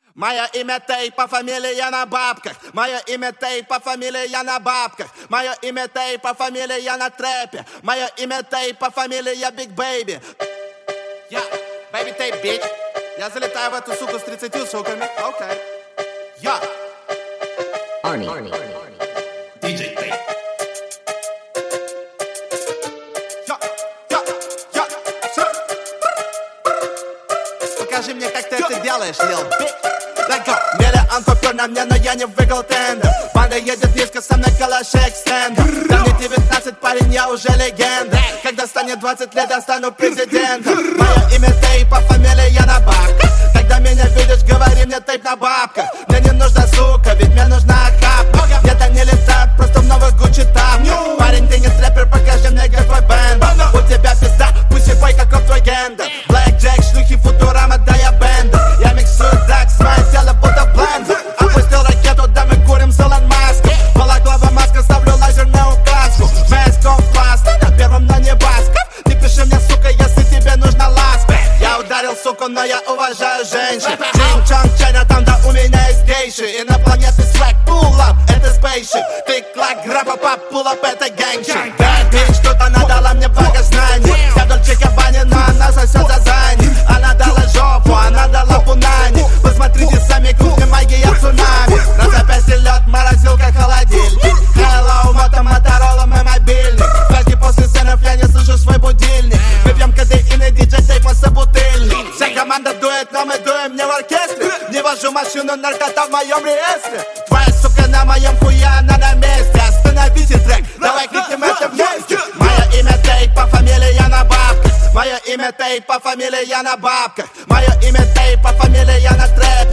Мое имя Тейп, по фамилии я на бабках. Мое имя Тейп, по фамилии я на бабках. Мое имя Тейп, по фамилии я на трэпе. Мое имя Тейп, по фамилии я Биг Бэйби. Я, Baby Tape, bitch. Я залетаю в эту суку с 30 суками. Окей. Я. Arnie. DJ Tape. Покажи мне, как ты это делаешь, Lil Bitch. Миллион купюр на мне, но я не выиграл тендер. Банда едет низко, со мной калаш экстендер. Да мне 19, парень, я уже легенда. Когда станет 20 лет, я стану президентом. Мое имя Тейп, по фамилии я на бабках. Когда меня видишь, говори мне Тейп на бабках. Мне не нужна сука, ведь мне нужна охапка. Где-то не летает, просто в новых Гуччи тапках. Парень, ты не трэпер, покажи мне, где твой бэнд. У тебя пизда, пусть и бой, каков твой гендер. Блэк Джек, шлюхи, Футурама, да я бендер. Я миксую дракс, мое тело будто блендер. Опустил ракету, да мы курим с Илон Маском. Балаклава маска, ставлю лазерную указку. Мэсков класс, на первом на небасков. Не пиши мне, сука, если тебе нужна ласка. Я ударил суку, но я уважаю женщин. Джин Чонг, Чайна, там да у меня есть гейши. Инопланетный свек, pull up, это спейшип. Ты клак, грапа, пап, pull up, это гэнгшип. Bad bitch, тут она дала мне много знаний. Вся Дольче Габбана, но она сосет за зани. Она дала жопу, она дала пунани. Посмотрите сами, крупная магия цунами. На запястье лед, морозилка, холодильник. Hello, Моторола, мой мобильник. Флешки после сценов, я не слышу свой будильник. Мы пьем кадеин и диджей Тейп, мы собутыльник. Вся команда дует, но мы дуем не в оркестре. Не вожу машину, наркота в моем реестре. Твоя сука на моем хуе, она на месте. Остановите трек, давай крикнем это вместе. Мое имя Тейп, по фамилии я на бабках. Мое имя Тейп, по фамилии я на бабках. Мое имя Тейп, по фамилии я на трэпе.